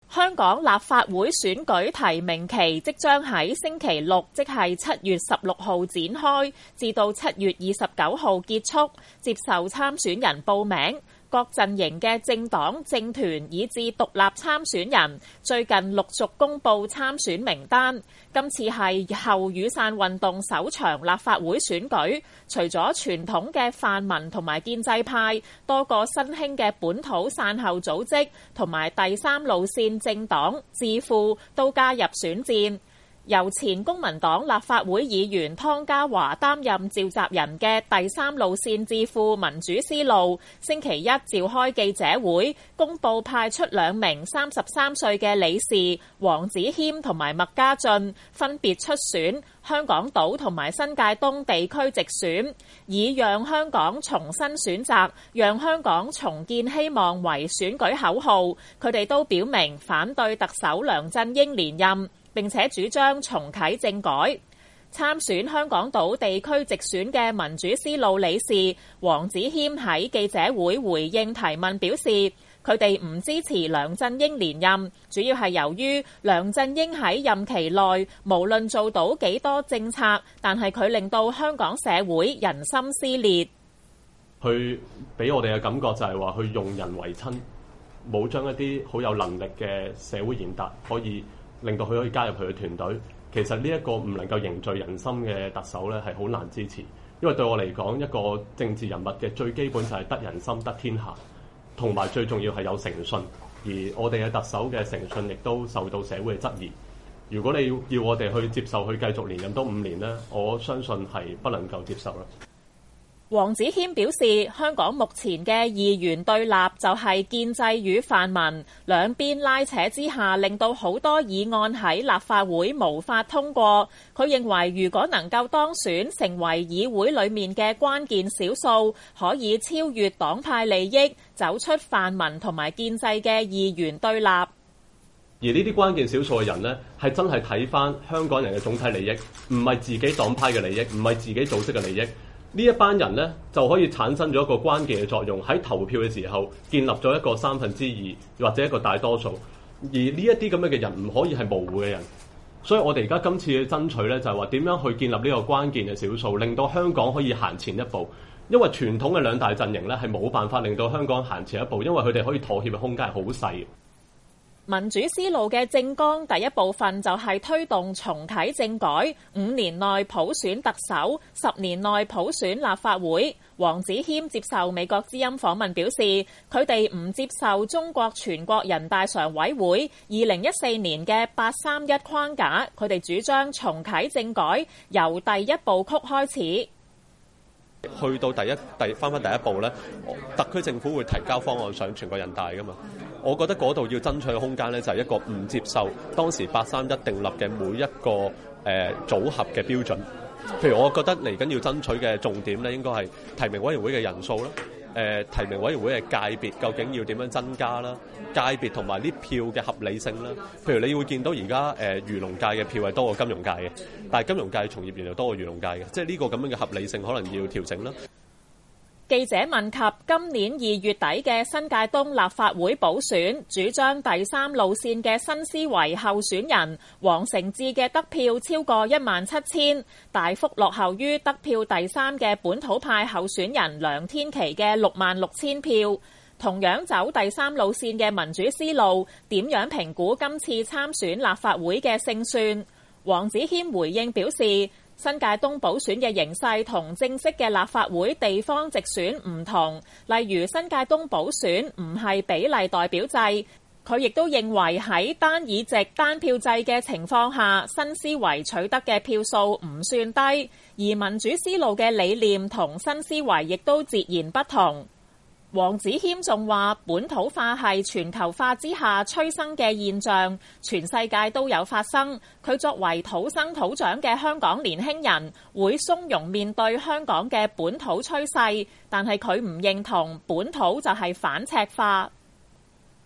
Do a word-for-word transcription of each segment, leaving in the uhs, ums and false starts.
香港立法會選舉提名期即將喺星期六，即係七月十六號展開，至到七月二十九號結束，接受參選人報名。各陣營嘅政黨、政團以至獨立參選人最近陸續公布參選名單。今次係後雨傘運動首場立法會選舉，除咗傳統嘅泛民同埋建制派，多個新興嘅本土傘後組織同埋第三路線政黨智庫都加入選戰。由前公民黨立法會議員湯家驊擔任召集人嘅第三路線智庫民主思路，星期一召開記者會，公佈派出兩名三十三歲嘅理事黃子謙同埋麥家俊，分別出選香港島同埋新界東地區直選，以讓香港重新選擇、讓香港重建希望為選舉口號。佢哋都表明反對特首梁振英連任，並且主張重啟政改。參選香港島地區直選嘅民主思路理事黃子謙喺記者會回應提問表示，佢哋唔支持梁振英連任，主要係由於梁振英喺任期內無論做到幾多政策，但係佢令到香港社會人心撕裂。 佢俾我哋嘅感覺就係話，佢用人為親，冇將一啲好有能力嘅社會賢達可以令到佢可以加入佢嘅團隊。其實呢一個唔能夠凝聚人心嘅特首咧，係好難支持。因為對我嚟講，一個政治人物嘅最基本就係得人心得天下，同埋最重要係有誠信。而我哋嘅特首嘅誠信亦都受到社會嘅質疑。如果你要要我哋去接受佢繼續連任多五年呢，我相信係不能夠接受啦。 黃子謙表示，香港目前嘅二元對立就係建制與泛民兩邊拉扯之下，令到好多議案喺立法會無法通過。佢認為如果能夠當選成為議會裡面嘅關鍵少數，可以超越黨派利益，走出泛民同埋建制嘅二元對立。 而呢啲關鍵少數嘅人呢，係真係睇返香港人嘅總體利益，唔係自己黨派嘅利益，唔係自己組織嘅利益。呢一班人呢，就可以產生咗一個關鍵嘅作用，喺投票嘅時候建立咗一個三分之二或者一個大多數。而呢一啲咁樣嘅人唔可以係模糊嘅人，所以我哋而家今次嘅爭取呢，就係話點樣去建立呢個關鍵嘅少數，令到香港可以行前一步。因為傳統嘅兩大陣營呢，係冇辦法令到香港行前一步，因為佢哋可以妥協嘅空間係好細。 民主思路嘅政綱第一部分就係推動重啟政改，五年內普選特首，十年內普選立法會。黃子謙接受美國之音訪問表示，佢哋唔接受中國全國人大常委會二零一四年嘅八三一框架，佢哋主張重啟政改，由第一部曲開始。 去到第一第翻翻第一步咧，特區政府會提交方案上全國人大噶嘛。我覺得嗰度要爭取嘅空間咧，就係一個唔接受當時八三一訂立嘅每一個誒、呃、組合嘅標準。譬如我覺得嚟緊要爭取嘅重點咧，應該係提名委員會嘅人數啦，誒、呃、提名委員會嘅界別究竟要點樣增加啦，界別同埋呢票嘅合理性啦。譬如你會見到而家誒漁農界嘅票係多過金融界嘅，但係金融界從業員又多過漁農界嘅，即係呢個咁樣嘅合理性可能要調整啦。 記者問及今年二月底嘅新界東立法會補選，主張第三路線嘅新思維候選人黃成智嘅得票超過一萬七千，大幅落後於得票第三嘅本土派候選人梁天琦嘅六萬六千票。同樣走第三路線嘅民主思路，點樣評估今次參選立法會嘅勝算？黃子謙回應表示，新界東補選嘅形勢同正式嘅立法會地方直選唔同，例如新界東補選唔係比例代表制，佢亦都認為喺單議席單票制嘅情況下，新思維取得嘅票數唔算低，而民主思路嘅理念同新思維亦都截然不同。黃子謙仲話，本土化係全球化之下催生嘅現象，全世界都有發生。佢作為土生土長嘅香港年輕人，會鬆容面對香港嘅本土趨勢，但係佢唔認同本土就係反赤化。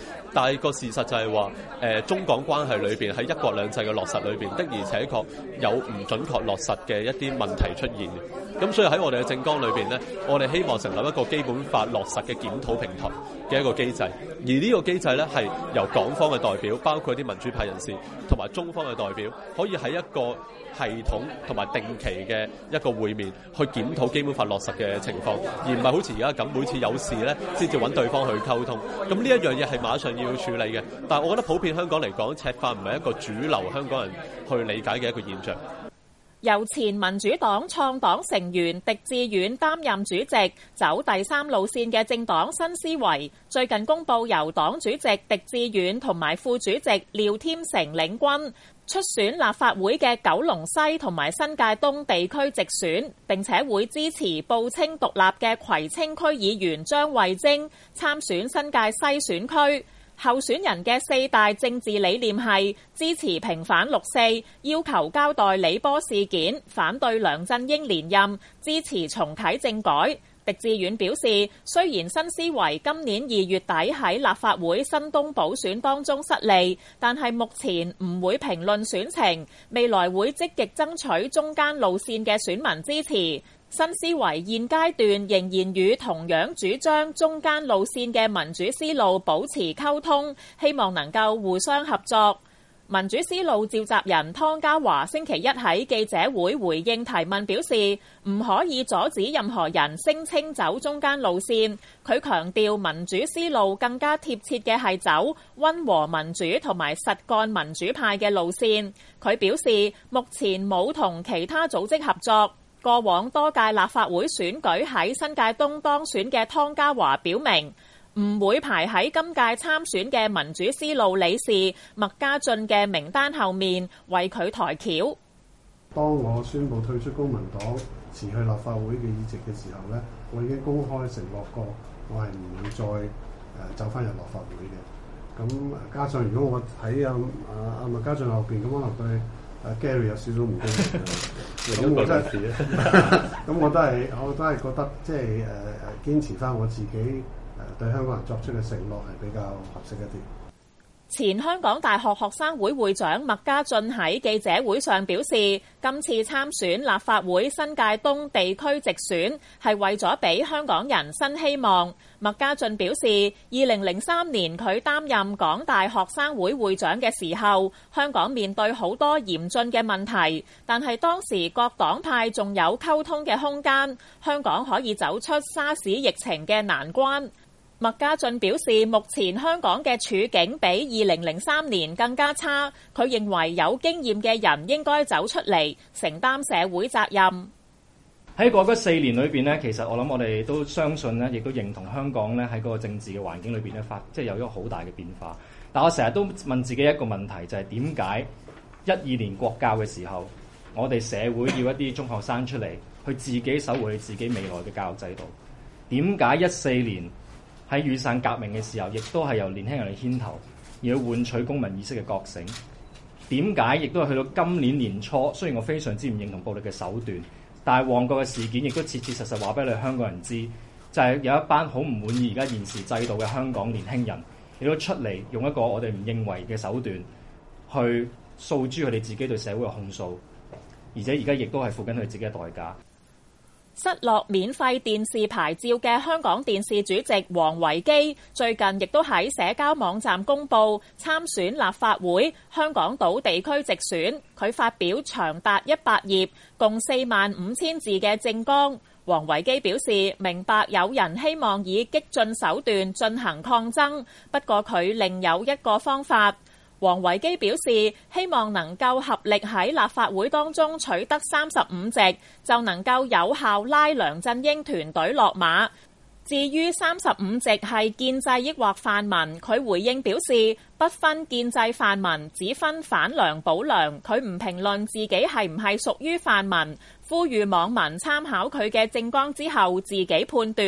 但係個事實就係話，誒中港關係裏邊喺一國兩制嘅落實裏邊，的而且確有唔準確落實嘅一啲問題出現。咁所以喺我哋嘅政綱裏邊呢，我哋希望成立一個基本法落實嘅檢討平台嘅一個機制，而呢個機制呢，係由港方嘅代表，包括啲民主派人士同埋中方嘅代表，可以喺一個系統同埋定期嘅一個會面去檢討基本法落實嘅情況，而唔係好似而家咁每次有事呢先至揾對方去溝通。咁呢一樣嘢係馬上要處理嘅，但係我覺得普遍香港嚟講，赤化唔係一個主流香港人去理解嘅一個現象。 由前民主黨創黨成員狄志遠擔任主席，走第三路線嘅政黨新思維，最近公佈由黨主席狄志遠同埋副主席廖添成領軍出選立法會嘅九龍西同埋新界東地區直選，並且會支持報稱獨立嘅葵青區議員張慧晶參選新界西選區。候選人嘅四大政治理念係支持平反六四，要求交代李波事件，反對梁振英連任，支持重啟政改。狄志遠表示，雖然新思維今年二月底喺立法會新東補選當中失利，但係目前唔會評論選情，未來會積極爭取中間路線嘅選民支持。新思維現階段仍然與同樣主張中間路線嘅民主思路保持溝通，希望能夠互相合作。民主思路召集人湯家驊星期一喺記者會回應提問表示，唔可以阻止任何人聲稱走中間路線。佢強調民主思路更加貼切嘅係走溫和民主同埋實幹民主派嘅路線。佢表示目前冇同其他組織合作。過往多屆立法會選舉喺新界東當選嘅湯家驊表明，唔會排喺今屆參選嘅民主思路理事麥家俊嘅名單後面為佢抬轎。 當我宣布退出公民黨辭去立法會嘅議席嘅時候呢，我已經公開承諾過，我係唔會再誒走翻入立法會嘅。咁加上如果我喺阿阿阿麥家俊後邊，咁可能對阿 Gary 有少少唔公平。咁我真係，咁我都係，我都係覺得即係誒誒堅持翻我自己誒對香港人作出嘅承諾係比較合適一啲。 前香港大學學生會會長麥家俊喺記者會上表示，今次參選立法會新界東地區直選係為咗俾香港人新希望。麥家俊表示，二零零三年佢擔任港大學生會會長嘅時候，香港面對好多嚴峻嘅問題，但係當時各黨派仲有溝通嘅空間，香港可以走出沙士疫情嘅難關。麥家俊表示，目前香港嘅處境比二零零三年更加差。佢認為有經驗嘅人應該走出嚟，承擔社會責任。 喺過去四年裏邊呢，其實我諗我哋都相信呢，亦都認同香港呢喺嗰個政治嘅環境裏邊呢發，即係有一個好大嘅變化。但我成日都問自己一個問題，就係點解一二年國教嘅時候，我哋社會要一啲中學生出嚟去自己守護佢自己未來嘅教育制度？點解一四年喺雨傘革命嘅時候，亦都係由年輕人嚟牽頭，而去換取公民意識嘅覺醒？點解亦都係去到今年年初？雖然我非常之唔認同暴力嘅手段，但係旺角嘅事件亦都切切實實話俾你香港人知，就係、是、有一班好唔滿意而家現時制度嘅香港年輕人，亦都出嚟用一個我哋唔認為嘅手段去訴諸佢哋自己對社會嘅控訴，而且而家亦都係付緊佢哋自己嘅代價。 失落免費電視牌照嘅香港電視主席王維基最近亦都喺社交網站公佈參選立法會香港島地區直選。佢發表長達一百頁、共四萬五千字嘅政綱。王維基表示明白有人希望以激進手段進行抗爭，不過佢另有一個方法。王維基表示，希望能夠合力喺立法會當中取得三十五席，就能夠有效拉梁振英團隊落馬。至於三十五席係建制抑或泛民，佢回應表示不分建制泛民，只分反梁保梁。佢唔評論自己係唔係屬於泛民，呼籲網民參考佢嘅政綱之後自己判斷。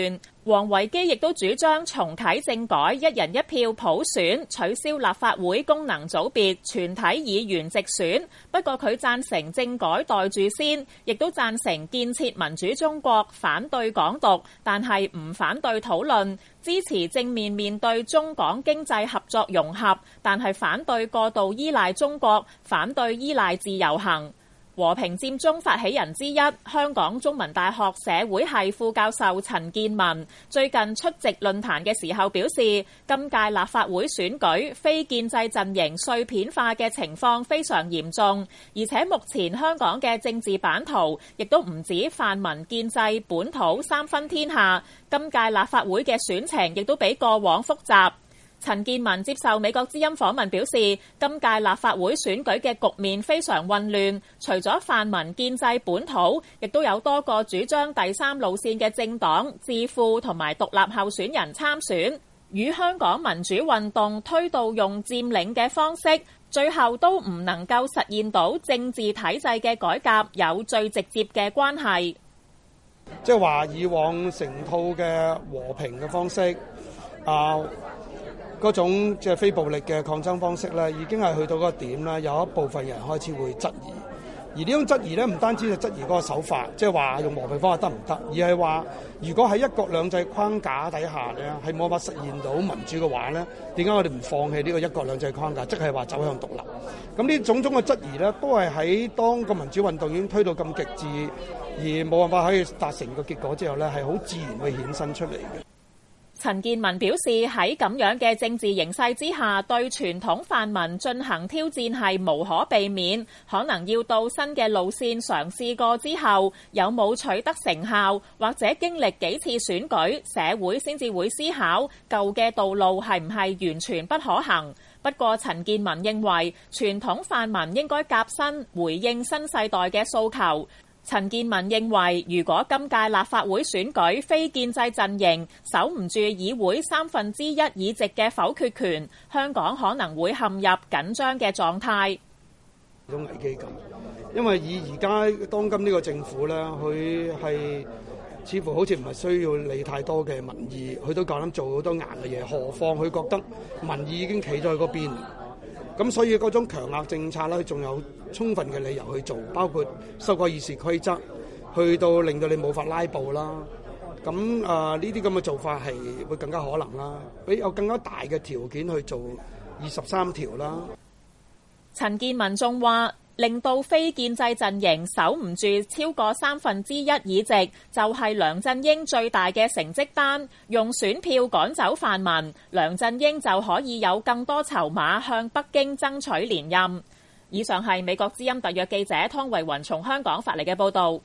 王維基亦都主張重啟政改，一人一票普選，取消立法會功能組別全體議員直選。不過佢贊成政改待住先，亦都贊成建設民主中國，反對港獨，但係唔反對討論，支持正面面對中港經濟合作融合，但係反對過度依賴中國，反對依賴自由行。和平佔中發起人之一，香港中文大學社會系副教授陳健民最近出席論壇嘅時候表示，今屆立法會選舉非建制陣營碎片化嘅情況非常嚴重，而且目前香港嘅政治版圖亦都唔止泛民建制本土三分天下，今屆立法會嘅選情亦都比過往複雜。陳健民接受美國之音訪問表示，今屆立法會選舉嘅局面非常混亂，除咗泛民建制本土，亦都有多個主張第三路線嘅政黨、智庫同埋獨立候選人參選，與香港民主運動推到用佔領嘅方式，最後都唔能夠實現到政治體制嘅改革有最直接嘅關係。 即係話以往成套嘅和平嘅方式啊。嗰種即係非暴力嘅抗爭方式咧，已經係去到嗰個點啦。有一部分人開始會質疑，而呢種質疑咧，唔單止係質疑嗰個手法，即係話用和平方法得唔得，而係話如果喺一國兩制框架底下咧，係冇辦法實現到民主嘅話咧，點解我哋唔放棄呢個一國兩制框架，即係話走向獨立？咁呢種種嘅質疑咧，都係喺當個民主運動已經推到咁極致，而冇辦法可以達成個結果之後咧，係好自然會衍生出嚟嘅。 陳健民表示，喺咁樣嘅政治形勢之下，對傳統泛民進行挑戰係無可避免，可能要到新嘅路線嘗試過之後，有冇取得成效，或者經歷幾次選舉，社會先至會思考舊嘅道路係唔係完全不可行。不過陳健民認為，傳統泛民應該夾身回應新世代嘅訴求。陳健民認為，如果今屆立法會選舉非建制陣營守唔住議會三分之一議席嘅否決權，香港可能會陷入緊張嘅狀態。 種危機感，因為以而家當今呢個政府咧，佢係似乎好似唔係需要理太多嘅民意，佢都夠膽做好多硬嘅嘢，何況佢覺得民意已經企咗喺嗰邊。咁所以嗰種強硬政策咧，仲有充分嘅理由去做，包括修改議事規則，去到令到你冇法拉布啦。咁啊，呢啲咁嘅做法係會更加可能啦，比有更加大嘅條件去做二十三條啦。 陳健民仲話，令到非建制陣營守唔住超過三分之一議席，就係梁振英最大嘅成績單。用選票趕走泛民，梁振英就可以有更多籌碼向北京爭取連任。以上係美國之音特約記者湯慧雲從香港發嚟嘅報導。